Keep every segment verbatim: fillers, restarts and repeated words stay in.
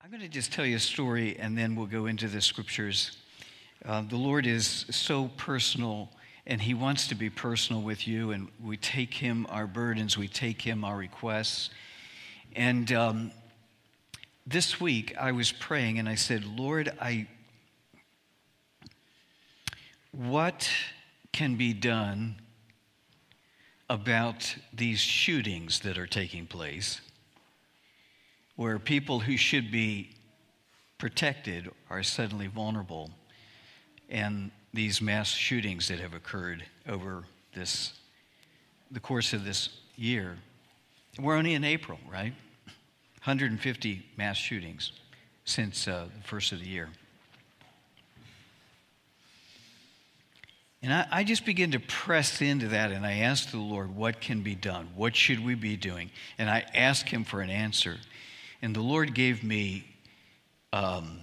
I'm going to just tell you a story, and then we'll go into the scriptures. Uh, the Lord is so personal, and he wants to be personal with you, and we take him our burdens, we take him our requests. And um, this week, I was praying, and I said, Lord, I, what can be done about these shootings that are taking place, where people who should be protected are suddenly vulnerable, and these mass shootings that have occurred over this, the course of this year. We're only in April, right? one hundred fifty mass shootings since uh, the first of the year. And I, I just began to press into that, and I asked the Lord, what can be done? What should we be doing? And I asked him for an answer. And the Lord gave me um,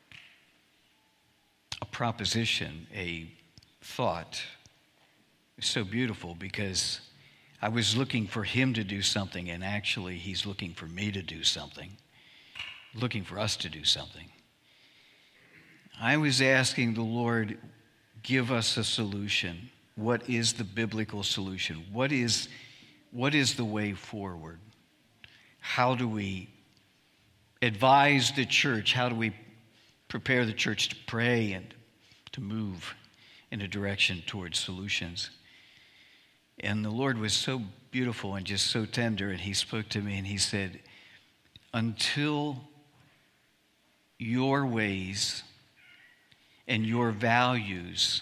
a proposition, a thought. It's so beautiful because I was looking for him to do something, and actually he's looking for me to do something, looking for us to do something. I was asking the Lord, give us a solution. What is the biblical solution? What is, what is the way forward? How do we advise the church? How do we prepare the church to pray and to move in a direction towards solutions? And the Lord was so beautiful and just so tender, and he spoke to me and he said, until your ways and your values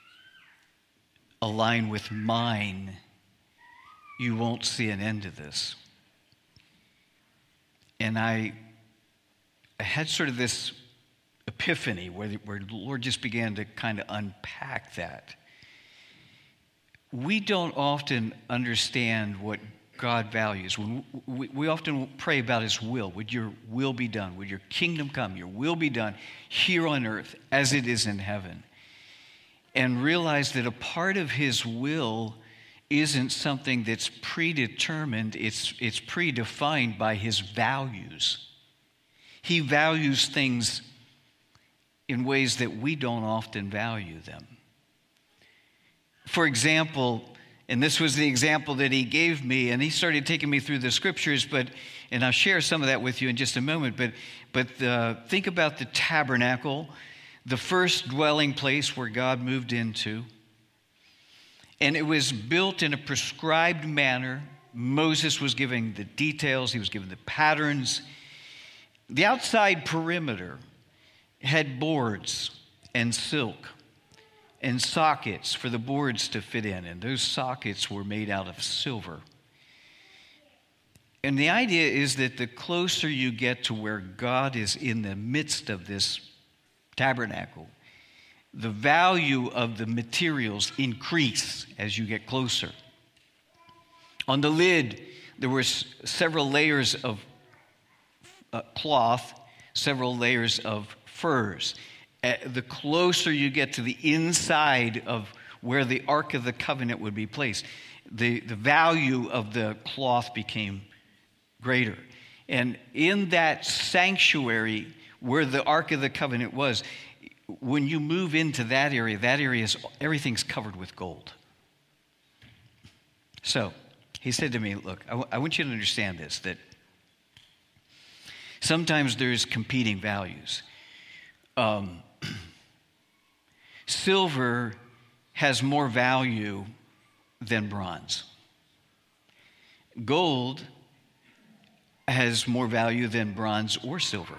align with mine, you won't see an end to this. And I, I had sort of this epiphany where the, where the Lord just began to kind of unpack that. We don't often understand what God values. When we, we often pray about his will. Would your will be done? Would your kingdom come? Your will be done here on earth as it is in heaven. And realize that a part of his will isn't something that's predetermined. It's, it's predefined by his values. He values things in ways that we don't often value them. For example, and this was the example that he gave me, and he started taking me through the scriptures, but, and I'll share some of that with you in just a moment, but, but uh, think about the tabernacle, the first dwelling place where God moved into. And it was built in a prescribed manner. Moses was giving the details, he was giving the patterns. The outside perimeter had boards and silk and sockets for the boards to fit in, and those sockets were made out of silver. And the idea is that the closer you get to where God is in the midst of this tabernacle, the value of the materials increase as you get closer. On the lid, there were several layers of uh, cloth, several layers of furs. Uh, the closer you get to the inside of where the Ark of the Covenant would be placed, the, the value of the cloth became greater. And in that sanctuary where the Ark of the Covenant was, when you move into that area, that area is, everything's covered with gold. So he said to me, look, I, w- I want you to understand this, that sometimes there's competing values. Um, silver has more value than bronze. Gold has more value than bronze or silver.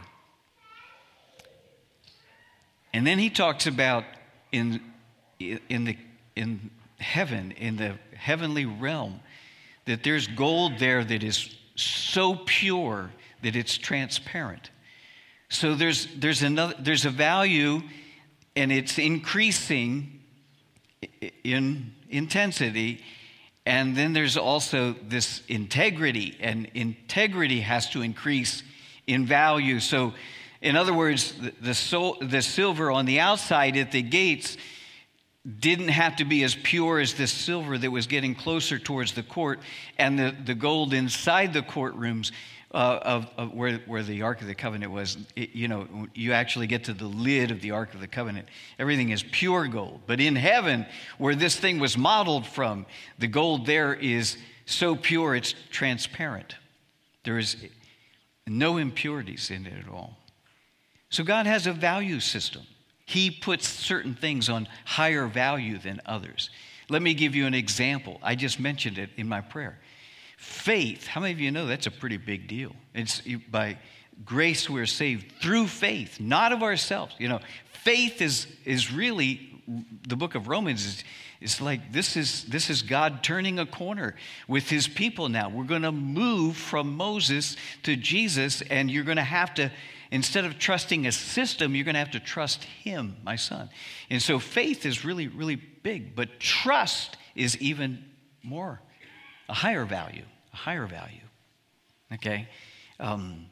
And then he talks about in, in, the, in heaven, in the heavenly realm, that there's gold there that is so pure that it's transparent. So there's, there's, another, there's a value, and it's increasing in intensity. And then there's also this integrity, and integrity has to increase in value. So in other words, the, the, sol- the silver on the outside at the gates didn't have to be as pure as the silver that was getting closer towards the court, and the, the gold inside the courtrooms uh, of, of where, where the Ark of the Covenant was, it, you know, you actually get to the lid of the Ark of the Covenant. Everything is pure gold. But in heaven, where this thing was modeled from, the gold there is so pure it's transparent. There is no impurities in it at all. So God has a value system. He puts certain things on higher value than others. Let me give you an example. I just mentioned it in my prayer. Faith, how many of you know that's a pretty big deal? It's by grace we're saved through faith, not of ourselves. You know, faith is is really, the book of Romans is, is like this is this is God turning a corner with his people now. We're going to move from Moses to Jesus, and you're going to have to, instead of trusting a system, you're going to have to trust him, my son. And so faith is really, really big, but trust is even more, a higher value, a higher value, okay? Um,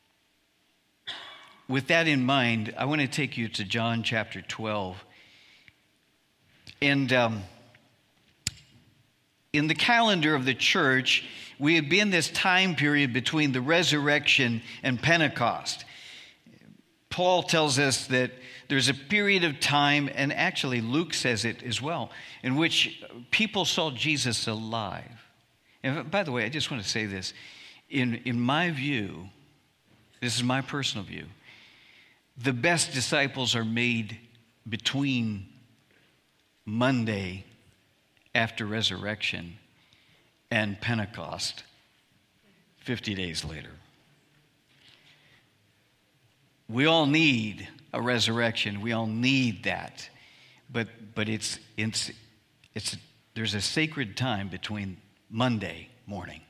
with that in mind, I want to take you to John chapter twelve. And um, in the calendar of the church, we have been this time period between the resurrection and Pentecost. Paul tells us that there's a period of time, and actually Luke says it as well, in which people saw Jesus alive. And by the way, I just want to say this. In, in my view, this is my personal view, the best disciples are made between Monday after resurrection and Pentecost, fifty days later. We all need a resurrection. We all need that. But but it's it's it's there's a sacred time between Monday morning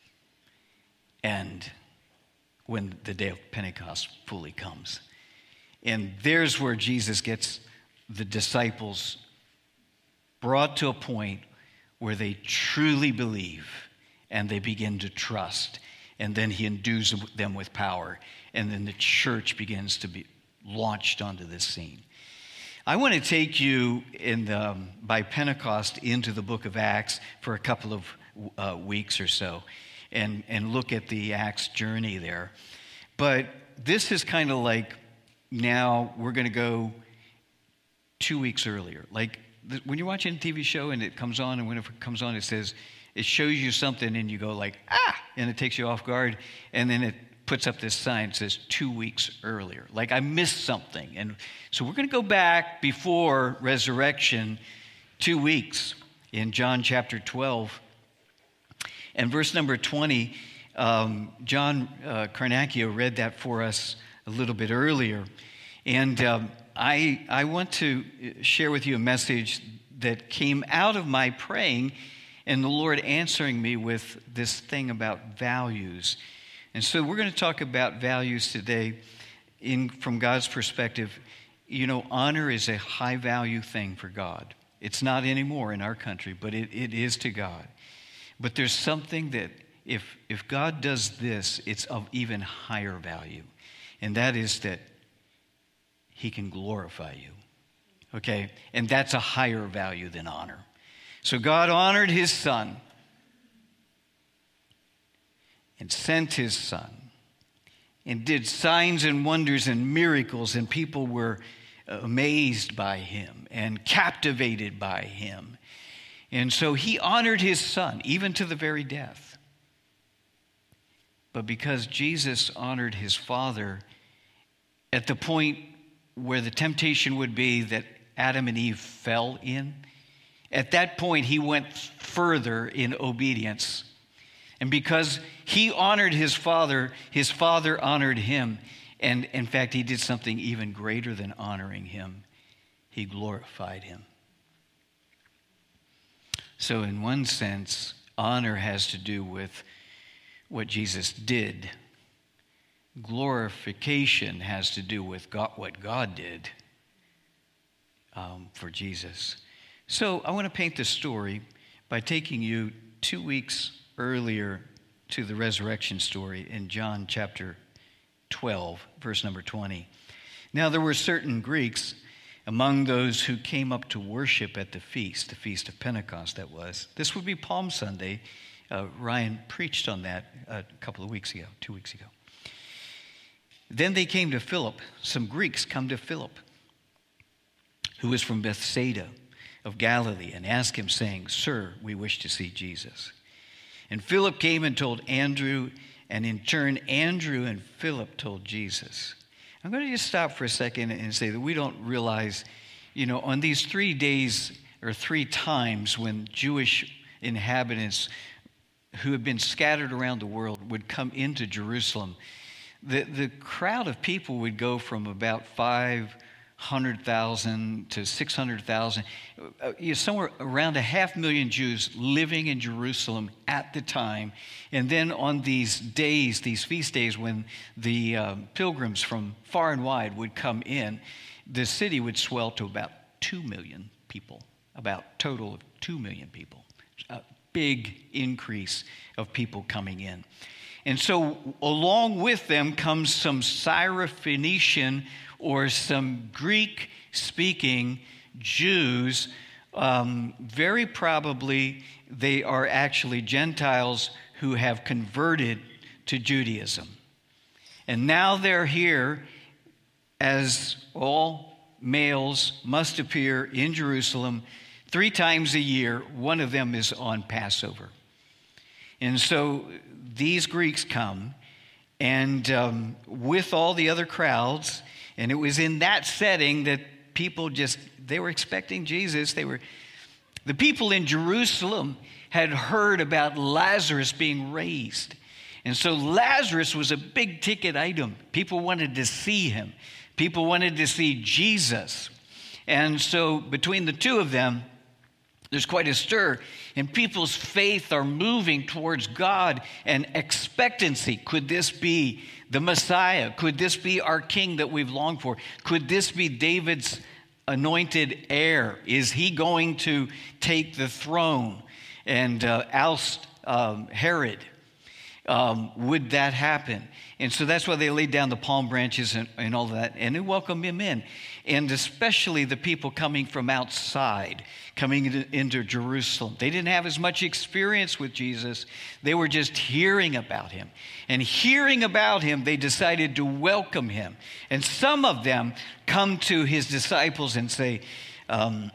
and when the day of Pentecost fully comes. And there's where Jesus gets the disciples brought to a point where they truly believe and they begin to trust. And then he endues them with power. And then the church begins to be launched onto this scene. I want to take you in the, um, by Pentecost into the book of Acts for a couple of uh, weeks or so and, and look at the Acts journey there. But this is kind of like now we're going to go two weeks earlier. Like th- when you're watching a T V show and it comes on, and when it comes on, it says, it shows you something and you go like, ah, and it takes you off guard. And then it puts up this sign that says two weeks earlier. Like I missed something. And so we're going to go back before resurrection two weeks in John chapter twelve. And verse number twenty, um, John uh, Carnacchio read that for us a little bit earlier. And um, I, I want to share with you a message that came out of my praying and the Lord answering me with this thing about values. And so we're going to talk about values today in from God's perspective. You know, honor is a high value thing for God. It's not anymore in our country, but it, it is to God. But there's something that if if God does this, it's of even higher value. And that is that he can glorify you. Okay? And that's a higher value than honor. So God honored his son and sent his son and did signs and wonders and miracles, and people were amazed by him and captivated by him. And so he honored his son even to the very death. But because Jesus honored his Father, at the point where the temptation would be that Adam and Eve fell in, at that point he went further in obedience. And because he honored his Father, his Father honored him. And in fact, he did something even greater than honoring him. He glorified him. So in one sense, honor has to do with what Jesus did. Glorification has to do with God, what God did um, for Jesus. So I want to paint the story by taking you two weeks earlier to the resurrection story in John chapter twelve, verse number twenty. Now there were certain Greeks among those who came up to worship at the feast, the feast of Pentecost that was. This would be Palm Sunday, Uh, Ryan preached on that a couple of weeks ago, two weeks ago. Then they came to Philip. Some Greeks come to Philip, who was from Bethsaida of Galilee, and asked him, saying, "Sir, we wish to see Jesus." And Philip came and told Andrew, and in turn, Andrew and Philip told Jesus. I'm going to just stop for a second and say that we don't realize, you know, on these three days or three times when Jewish inhabitants who had been scattered around the world would come into Jerusalem, the, the crowd of people would go from about five hundred thousand to six hundred thousand, uh, you know, somewhere around a half million Jews living in Jerusalem at the time. And then on these days, these feast days, when the uh, pilgrims from far and wide would come in, the city would swell to about two million people, about total of two million people. A big increase of people coming in. And so along with them comes some Syrophoenician or some Greek-speaking Jews. Um, very probably they are actually Gentiles who have converted to Judaism. And now they're here, as all males must appear in Jerusalem three times a year. One of them is on Passover. And so these Greeks come, and um, with all the other crowds, and it was in that setting that people just, they were expecting Jesus. They were, the people in Jerusalem had heard about Lazarus being raised. And so Lazarus was a big ticket item. People wanted to see him. People wanted to see Jesus. And so between the two of them, there's quite a stir, and people's faith are moving towards God and expectancy. Could this be the Messiah? Could this be our king that we've longed for? Could this be David's anointed heir? Is he going to take the throne and uh, oust um, Herod? Um, would that happen? And so that's why they laid down the palm branches and, and all that, and they welcomed him in. And especially the people coming from outside, coming into, into Jerusalem. They didn't have as much experience with Jesus. They were just hearing about him. And hearing about him, they decided to welcome him. And some of them come to his disciples and say, um,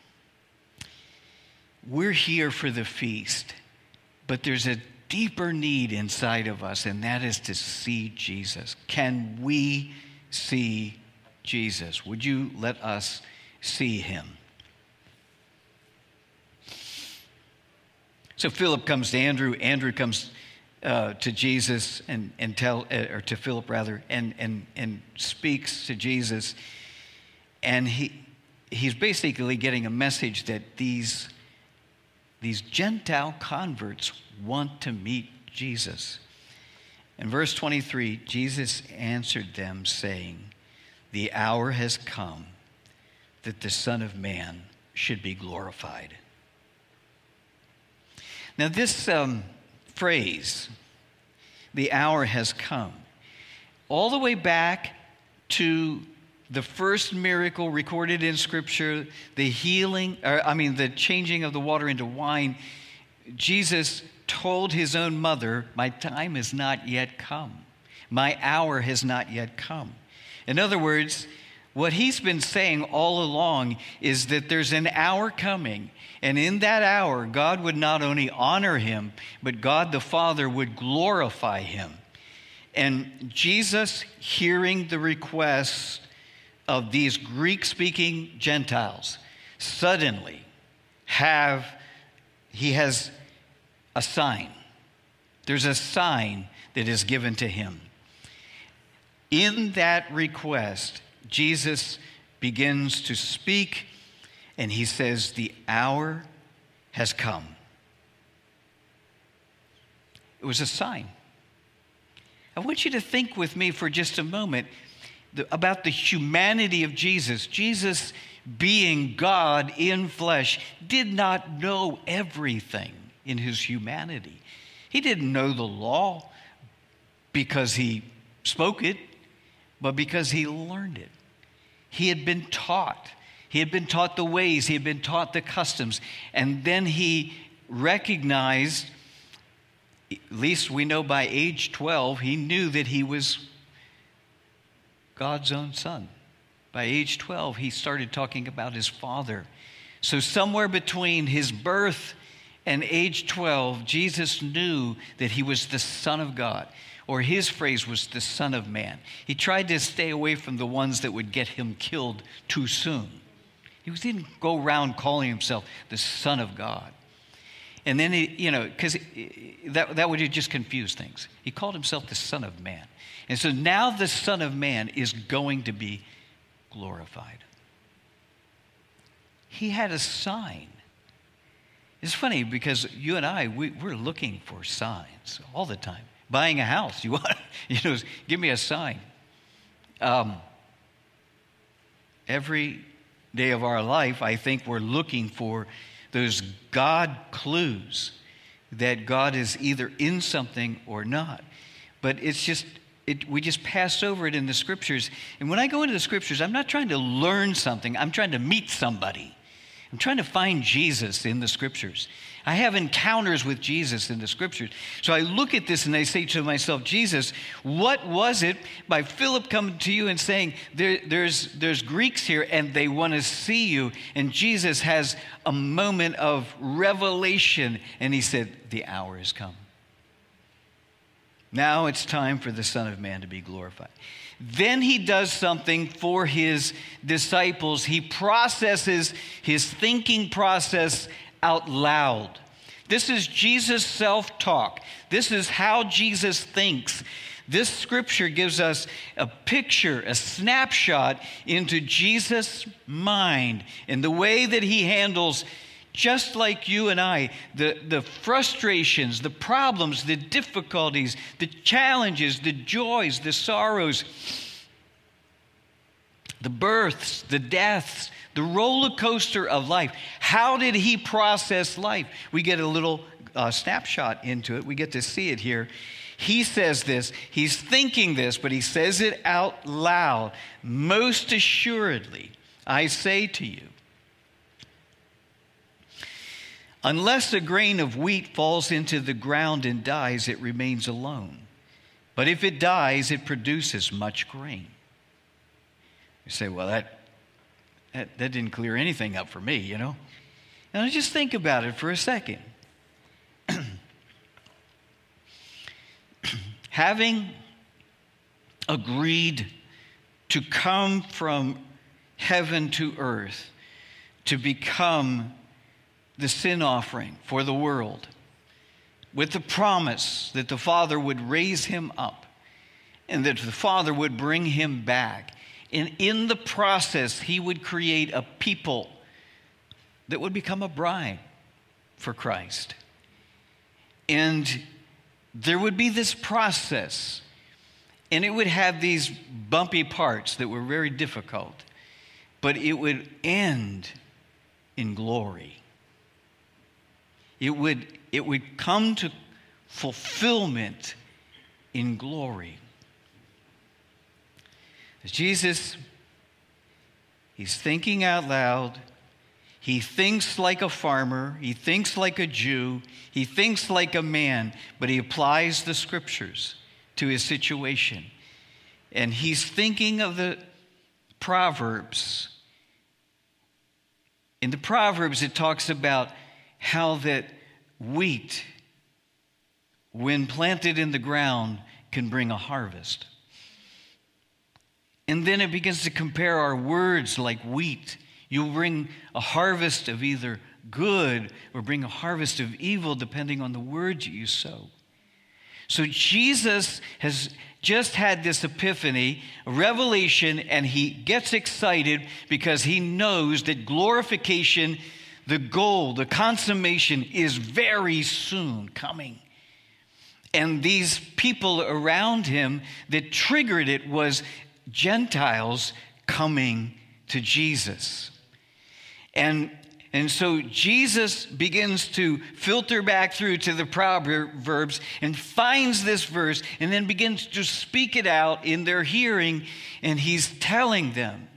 we're here for the feast, but there's a deeper need inside of us, and that is to see Jesus. Can we see Jesus? Would you let us see him? So Philip comes to Andrew. Andrew comes uh, to Jesus and and tell, uh, or to Philip rather, and and and speaks to Jesus. And he he's basically getting a message that these these Gentile converts want to meet Jesus. In verse twenty-three, Jesus answered them, saying, "The hour has come that the Son of Man should be glorified." Now this um, phrase, "the hour has come," all the way back to the first miracle recorded in Scripture, the healing, or I mean the changing of the water into wine, Jesus told his own mother, "My time has not yet come. My hour has not yet come." In other words, what he's been saying all along is that there's an hour coming, and in that hour, God would not only honor him, but God the Father would glorify him. And Jesus, hearing the requests of these Greek-speaking Gentiles, suddenly have, he has a sign. There's a sign that is given to him. In that request, Jesus begins to speak, and he says, "The hour has come." It was a sign. I want you to think with me for just a moment about the humanity of Jesus. Jesus, being God in flesh, did not know everything in his humanity. He didn't know the law because he spoke it, but because he learned it. He had been taught. He had been taught the ways. He had been taught the customs. And then he recognized at least we know by age twelve, he knew that he was God's own son. By age twelve, he started talking about his father. So somewhere between his birth and age twelve, Jesus knew that he was the Son of God, or his phrase was the Son of Man. He tried to stay away from the ones that would get him killed too soon. He didn't go around calling himself the Son of God. And then, he, you know, because that, that would have just confused things. He called himself the Son of Man. And so now the Son of Man is going to be glorified. He had a sign. It's funny because you and I, we, we're looking for signs all the time. Buying a house, you want, you know, give me a sign. Um, every day of our life, I think we're looking for those God clues that God is either in something or not. But it's just, it, we just pass over it in the scriptures. And when I go into the scriptures, I'm not trying to learn something. I'm trying to meet somebody. I'm trying to find Jesus in the scriptures. I have encounters with Jesus in the scriptures. So I look at this and I say to myself, Jesus, what was it by Philip coming to you and saying, there, there's, there's Greeks here and they want to see you. And Jesus has a moment of revelation. And he said, the hour has come. Now it's time for the Son of Man to be glorified. Then he does something for his disciples. He processes his thinking process out loud. This is Jesus' self-talk. This is how Jesus thinks. This scripture gives us a picture, a snapshot into Jesus' mind and the way that he handles, just like you and I, the, the frustrations, the problems, the difficulties, the challenges, the joys, the sorrows, the births, the deaths, the roller coaster of life. How did he process life? We get a little uh, snapshot into it. We get to see it here. He says this. He's thinking this, but he says it out loud. Most assuredly, I say to you, unless a grain of wheat falls into the ground and dies, it remains alone. But if it dies, it produces much grain. You say, well, that, that, that didn't clear anything up for me, you know? And just think about it for a second. Having agreed to come from heaven to earth to become the sin offering for the world, with the promise that the Father would raise him up and that the Father would bring him back. And in the process, he would create a people that would become a bride for Christ. And there would be this process, and it would have these bumpy parts that were very difficult, but it would end in glory. It would, it would come to fulfillment in glory. Jesus, he's thinking out loud. He thinks like a farmer. He thinks like a Jew. He thinks like a man, but he applies the scriptures to his situation. And he's thinking of the Proverbs. In the Proverbs, it talks about how that wheat, when planted in the ground, can bring a harvest. And then it begins to compare our words like wheat. You'll bring a harvest of either good or bring a harvest of evil depending on the words you sow. So Jesus has just had this epiphany, a revelation, and he gets excited because he knows that glorification, the goal, the consummation is very soon coming. And these people around him that triggered it was Gentiles coming to Jesus. And, and so Jesus begins to filter back through to the Proverbs and finds this verse and then begins to speak it out in their hearing, and he's telling them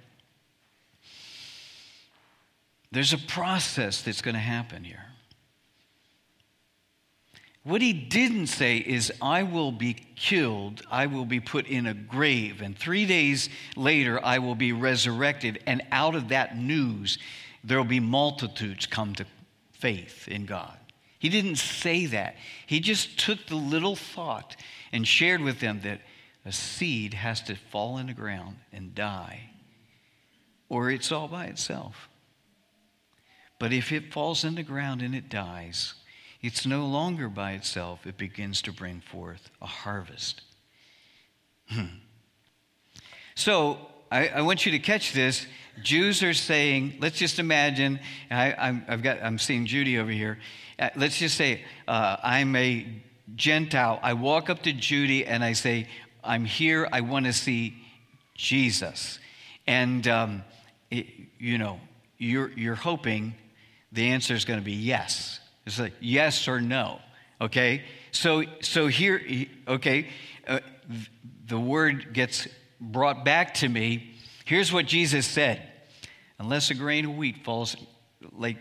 there's a process that's going to happen here. What he didn't say is, I will be killed, I will be put in a grave, and three days later I will be resurrected, and out of that news there will be multitudes come to faith in God. He didn't say that. He just took the little thought and shared with them that a seed has to fall in the ground and die, or it's all by itself. But if it falls in the ground and it dies, it's no longer by itself. It begins to bring forth a harvest. Hmm. So I, I want you to catch this. Jews are saying, let's just imagine, I, I'm, I've got, I'm seeing Judy over here. Uh, let's just say uh, I'm a Gentile. I walk up to Judy and I say, I'm here. I want to see Jesus. And, um, it, you know, you're, you're hoping the answer is going to be yes. It's like yes or no, okay? So so here, okay, uh, the word gets brought back to me. Here's what Jesus said. Unless a grain of wheat falls, like,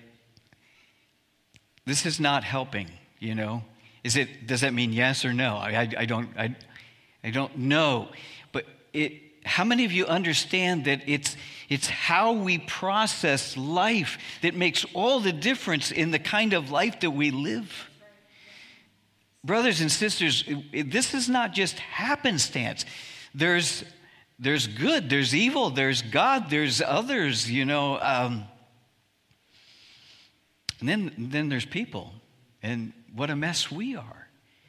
this is not helping, you know? Is it, does that mean yes or no? I, I, I don't, I, I don't know. But it, how many of you understand that it's it's how we process life that makes all the difference in the kind of life that we live? Brothers and sisters, this is not just happenstance. There's there's good, there's evil, there's God, there's others, you know. Um, and then then there's people, and what a mess we are.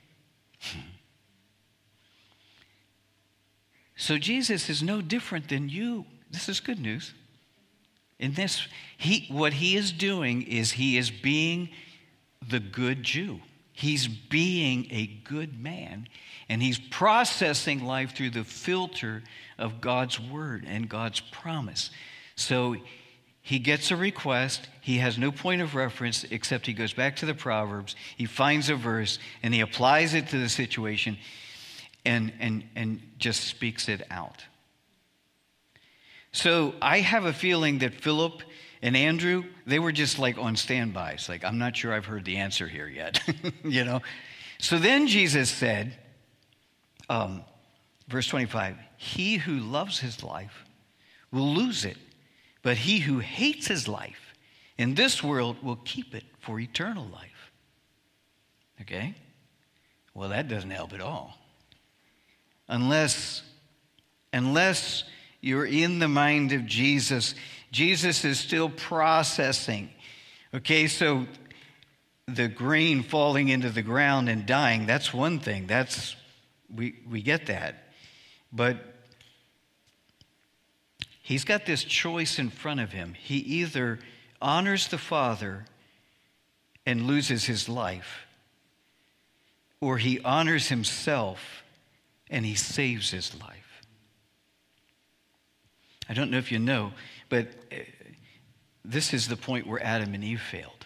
So Jesus is no different than you. This is good news. In this, he, what he is doing is he is being the good Jew. He's being a good man, and he's processing life through the filter of God's word and God's promise. So he gets a request. He has no point of reference except he goes back to the Proverbs. He finds a verse, and he applies it to the situation and, and, and just speaks it out. So I have a feeling that Philip and Andrew, they were just like on standby. It's like, I'm not sure I've heard the answer here yet, you know. So then Jesus said, um, verse twenty-five, he who loves his life will lose it, but he who hates his life in this world will keep it for eternal life. Okay? Well, that doesn't help at all. Unless, unless you're in the mind of Jesus. Jesus is still processing. Okay, so the grain falling into the ground and dying, that's one thing. That's we we get that. But he's got this choice in front of him. He either honors the Father and loses his life, or he honors himself and he saves his life. I don't know if you know, but this is the point where Adam and Eve failed.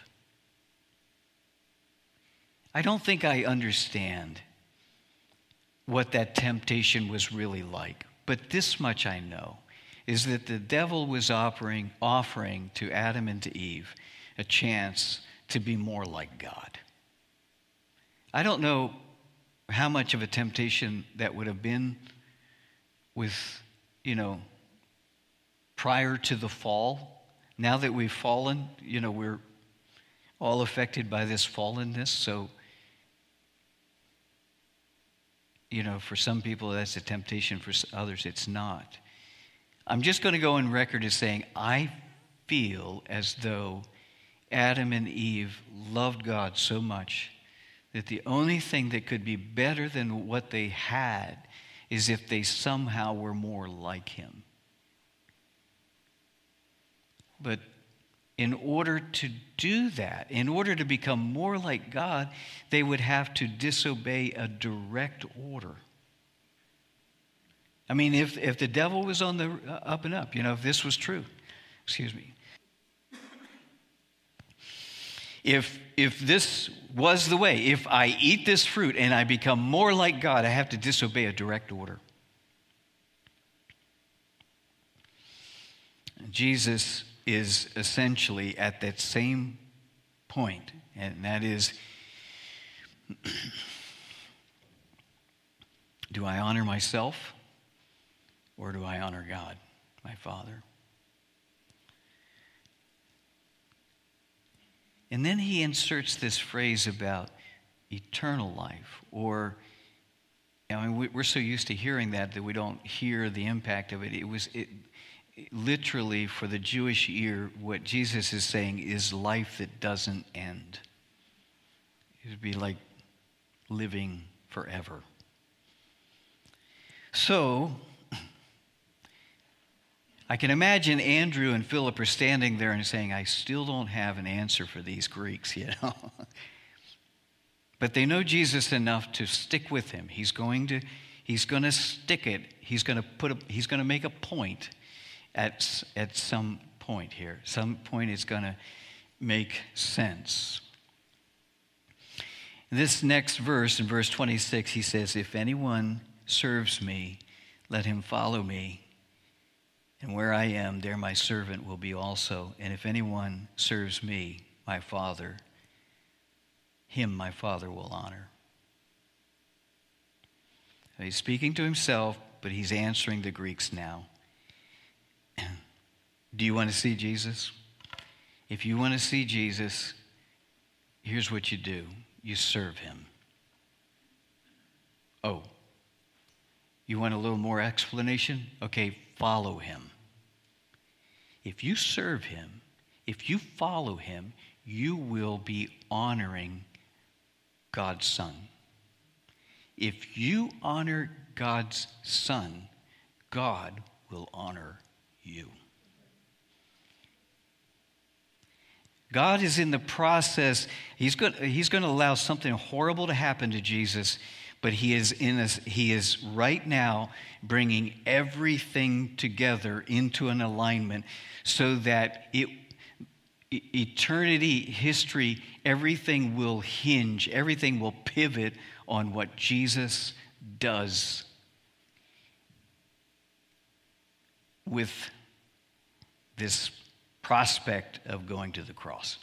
I don't think I understand what that temptation was really like, but this much I know, is that the devil was offering, offering to Adam and to Eve a chance to be more like God. I don't know how much of a temptation that would have been with, you know, prior to the fall. Now that we've fallen, you know, we're all affected by this fallenness. So, you know, for some people that's a temptation, for others it's not. I'm just going to go on record as saying I feel as though Adam and Eve loved God so much that the only thing that could be better than what they had is if they somehow were more like him. But in order to do that, in order to become more like God, they would have to disobey a direct order. I mean, if, if the devil was on the up and up, you know, if this was true, excuse me. If, if this was the way, if I eat this fruit and I become more like God, I have to disobey a direct order. Jesus is essentially at that same point, and that is Do I honor myself, or do I honor God, my Father? And then he inserts this phrase about eternal life, or, I mean, we're so used to hearing that that we don't hear the impact of it. It was it, it, literally, for the Jewish ear, what Jesus is saying is life that doesn't end. It would be like living forever. So, I can imagine Andrew and Philip are standing there and saying, I still don't have an answer for these Greeks, you know. But they know Jesus enough to stick with him. He's going to, he's going to stick it. He's going to put a, he's going to make a point at, at some point here. Some point it's going to make sense. In this next verse, in verse twenty-six, he says, if anyone serves me, let him follow me. And where I am, there my servant will be also. And if anyone serves me, my Father, him my Father will honor. Now, he's speaking to himself, but he's answering the Greeks now. Do you want to see Jesus? If you want to see Jesus, here's what you do. You serve him. Oh, you want a little more explanation? Okay, follow him. If you serve him, if you follow him, you will be honoring God's Son. If you honor God's Son, God will honor you. God is in the process. He's going, he's going to allow something horrible to happen to Jesus, but he is in us. He is right now bringing everything together into an alignment so that it, eternity, history, everything will hinge, everything will pivot on what Jesus does with this prospect of going to the cross.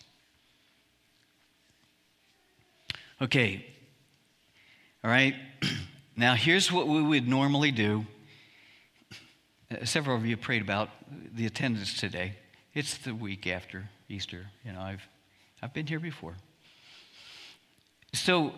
Okay. All right, now here's what we would normally do. Uh, several of you prayed about the attendance today. It's the week after Easter. You know, I've I've been here before. So,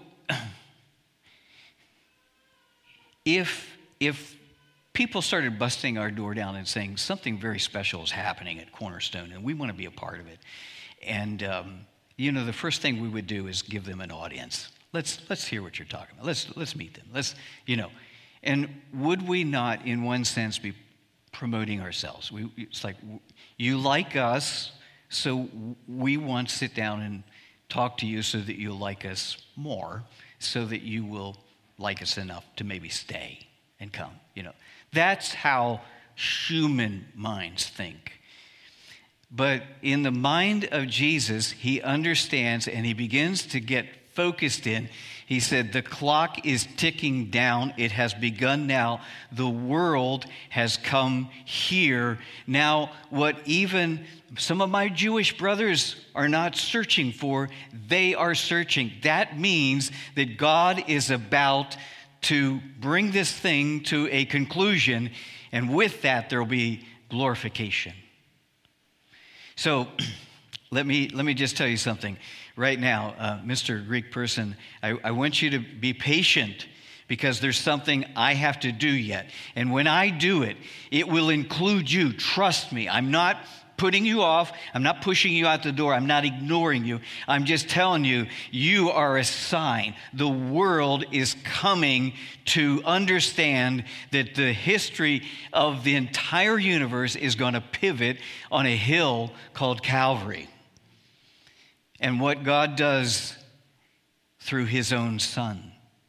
if if people started busting our door down and saying something very special is happening at Cornerstone and we want to be a part of it, and um, you know, the first thing we would do is give them an audience. Let's let's hear what you're talking about. Let's let's meet them. Let's, you know, and would we not, in one sense, be promoting ourselves? We, it's like, you like us, so we want to sit down and talk to you so that you'll like us more, so that you will like us enough to maybe stay and come. You know, that's how human minds think. But in the mind of Jesus, he understands and he begins to get focused in. He said, the clock is ticking down. It has begun now. The world has come here. Now, what even some of my Jewish brothers are not searching for, they are searching. That means that God is about to bring this thing to a conclusion, and with that, there will be glorification. So, let me let me just tell you something. Right now, uh, Mister Greek person, I, I want you to be patient because there's something I have to do yet. And when I do it, it will include you. Trust me. I'm not putting you off. I'm not pushing you out the door. I'm not ignoring you. I'm just telling you, you are a sign. The world is coming to understand that the history of the entire universe is going to pivot on a hill called Calvary. And what God does through his own Son.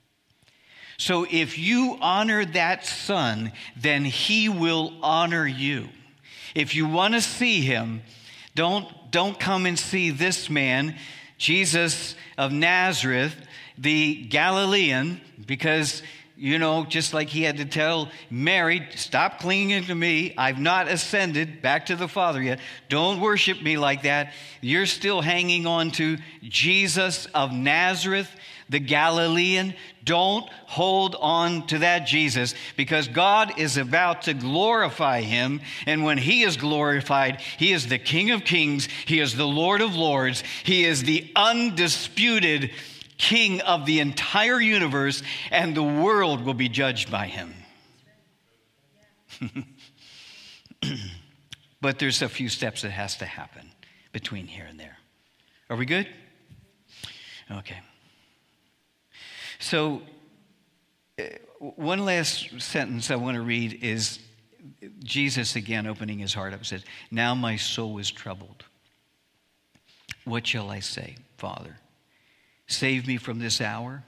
So if you honor that Son, then he will honor you. If you want to see him, don't, don't come and see this man, Jesus of Nazareth, the Galilean, because, you know, just like he had to tell Mary, stop clinging to me. I've not ascended back to the Father yet. Don't worship me like that. You're still hanging on to Jesus of Nazareth, the Galilean. Don't hold on to that Jesus, because God is about to glorify him. And when he is glorified, he is the King of Kings. He is the Lord of Lords. He is the undisputed King of the entire universe, and the world will be judged by him. But there's a few steps that has to happen between here and there. Are we good? Okay. So, uh, one last sentence I want to read is Jesus again opening his heart up, says, "Now my soul is troubled. What shall I say, Father? Save me from this hour?"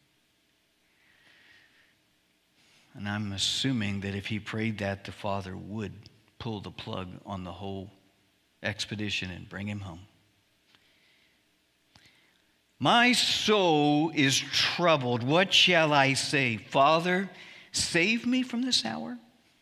And I'm assuming that if he prayed that, the Father would pull the plug on the whole expedition and bring him home. My soul is troubled. What shall I say? Father, save me from this hour?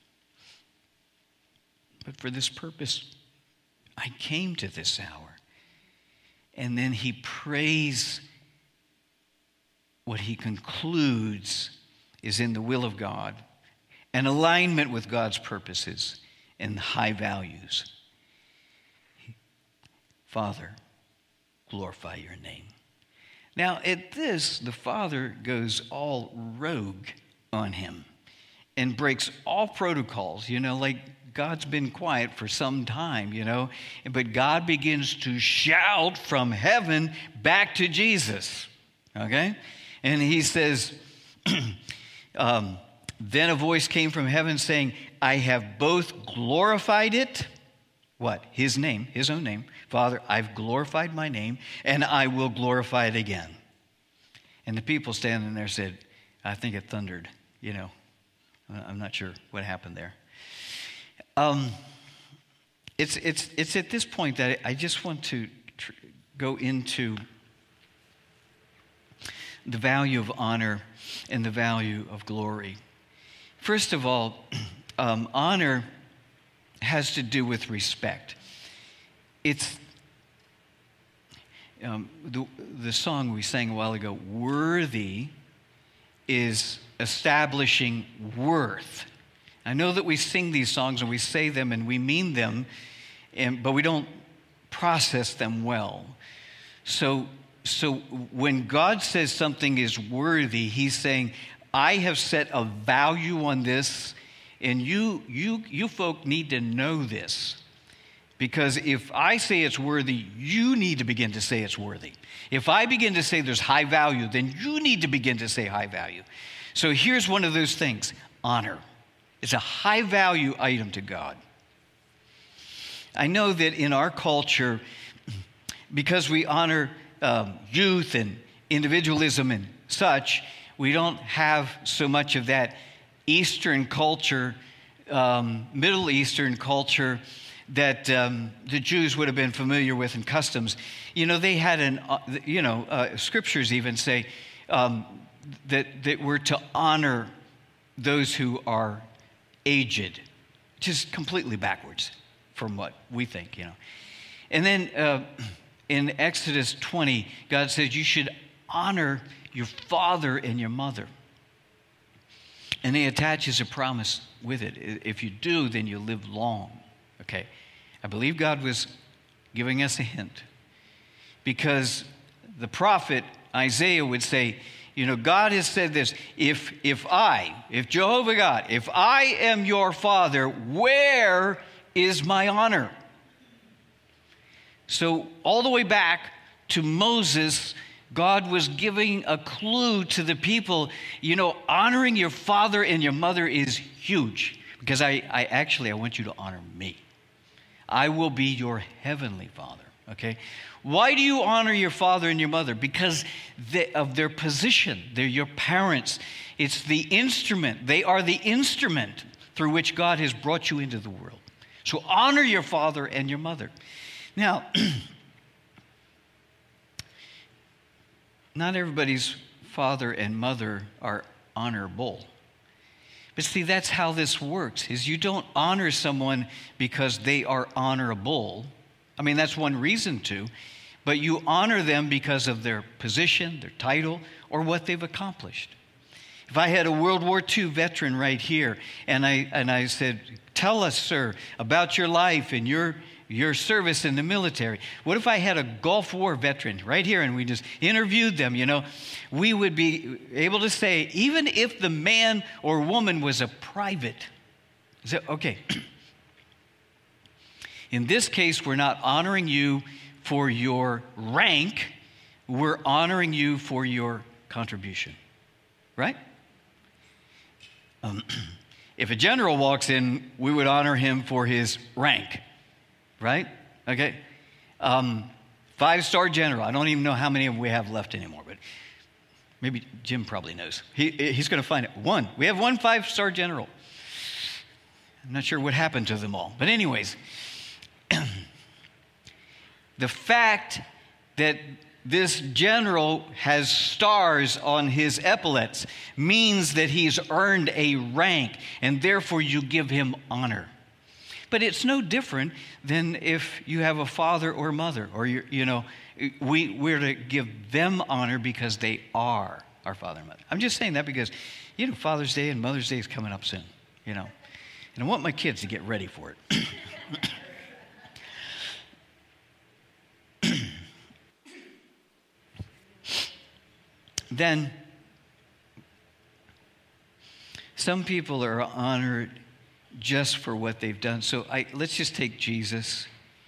But for this purpose, I came to this hour. And then he prays what he concludes is in the will of God, an alignment with God's purposes and high values. Father, glorify your name. Now, at this, the Father goes all rogue on him and breaks all protocols, you know, like God's been quiet for some time, you know, but God begins to shout from heaven back to Jesus, okay? And he says, um, then a voice came from heaven saying, I have both glorified it, what? His name, his own name. Father, I've glorified my name, and I will glorify it again. And the people standing there said, I think it thundered, you know. I'm not sure what happened there. Um, it's, it's, it's at this point that I just want to tr- go into the value of honor and the value of glory. First of all, um, honor has to do with respect. It's um, the, the song we sang a while ago, worthy, is establishing worth. I know that we sing these songs and we say them and we mean them, and, but we don't process them well. So, so when God says something is worthy, he's saying, I have set a value on this, and you, you, you folk need to know this. Because if I say it's worthy, you need to begin to say it's worthy. If I begin to say there's high value, then you need to begin to say high value. So here's one of those things, honor. It's a high value item to God. I know that in our culture, because we honor um, youth and individualism and such, we don't have so much of that Eastern culture, um, Middle Eastern culture that um, the Jews would have been familiar with in customs. You know, they had an, uh, you know, uh, scriptures even say um, that, that we're to honor those who are aged, just completely backwards from what we think, you know. And then uh, in Exodus twenty, God says you should honor your father and your mother. And he attaches a promise with it. If you do, then you live long. Okay. I believe God was giving us a hint, because the prophet Isaiah would say, you know, God has said this, if if I, if Jehovah God, if I am your father, where is my honor? So all the way back to Moses, God was giving a clue to the people, you know, honoring your father and your mother is huge, because I, I actually, I want you to honor me. I will be your heavenly Father, okay? Why do you honor your father and your mother? Because they, of their position. They're your parents. It's the instrument. They are the instrument through which God has brought you into the world. So honor your father and your mother. Now, not everybody's father and mother are honorable. But see, that's how this works, is you don't honor someone because they are honorable. I mean, that's one reason to. but you honor them because of their position, their title, or what they've accomplished. If I had a World War Two veteran right here, and I and I said, tell us, sir, about your life and your your service in the military. What if I had a Gulf War veteran right here and we just interviewed them, you know? We would be able to say, even if the man or woman was a private, so, okay, in this case, we're not honoring you for your rank, we're honoring you for your contribution, right? Um, if a general walks in, we would honor him for his rank. Right? Okay. Um, five-star general. I don't even know how many of them we have left anymore, but maybe Jim probably knows. He, he's going to find it. One. We have one five-star general. I'm not sure what happened to them all. But anyways, the fact that this general has stars on his epaulets means that he's earned a rank, and therefore you give him honor. But it's no different than if you have a father or mother, or you you know, we we're to give them honor because they are our father and mother. I'm just saying that because, you know, Father's Day and Mother's Day is coming up soon, you know, and I want my kids to get ready for it. Then, some people are honored just for what they've done. So I, let's just take Jesus.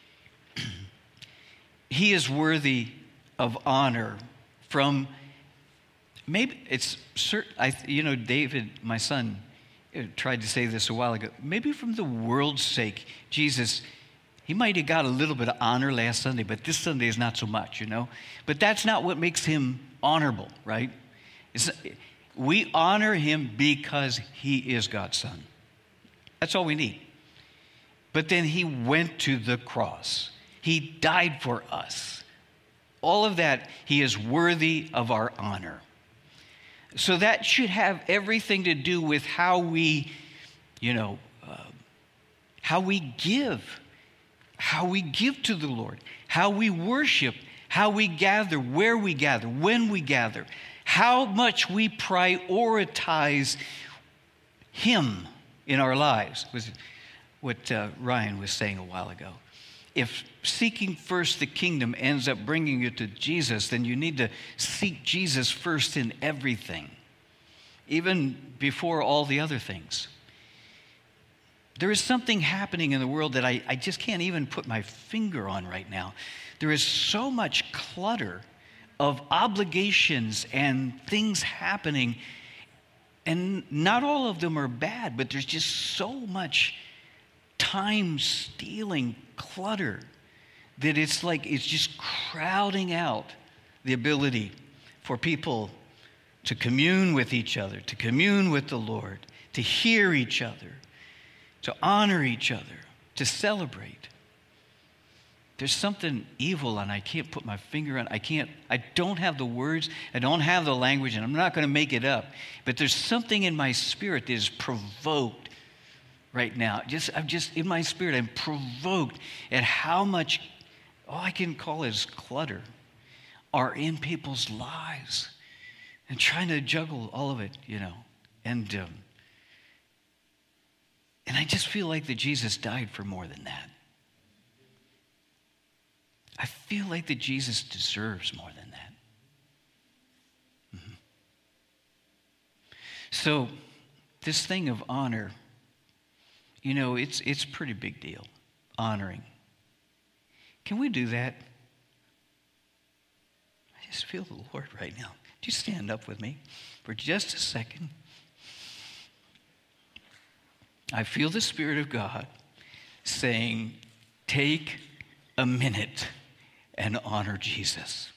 He is worthy of honor from, maybe it's certain, I, you know, David, my son, tried to say this a while ago. Maybe from the world's sake, Jesus, he might have got a little bit of honor last Sunday, but this Sunday is not so much, you know. But that's not what makes him honorable, right? It's, we honor him because he is God's son. That's all we need. But then he went to the cross. He died for us. All of that, he is worthy of our honor. So that should have everything to do with how we, you know, uh, how we give, how we give to the Lord, how we worship, how we gather, where we gather, when we gather, how much we prioritize him in our lives, was what uh, Ryan was saying a while ago. If seeking first the kingdom ends up bringing you to Jesus, then you need to seek Jesus first in everything, even before all the other things. There is something happening in the world that I, I just can't even put my finger on right now. There is so much clutter of obligations and things happening. And not all of them are bad, but there's just so much time-stealing clutter that it's like it's just crowding out the ability for people to commune with each other, to commune with the Lord, to hear each other, to honor each other, to celebrate. There's something evil, and I can't put my finger on it. I can't, I don't have the words, I don't have the language, and I'm not going to make it up. But there's something in my spirit that is provoked right now. Just, I'm just, in my spirit, I'm provoked at how much, all I can call is clutter, are in people's lives. And trying to juggle all of it, you know. And, um, and I just feel like that Jesus died for more than that. I feel like that Jesus deserves more than that. Mm-hmm. So this thing of honor, you know, it's it's a pretty big deal, honoring. Can we do that? I just feel the Lord right now. Do you stand up with me for just a second? I feel the Spirit of God saying, take a minute and honor Jesus.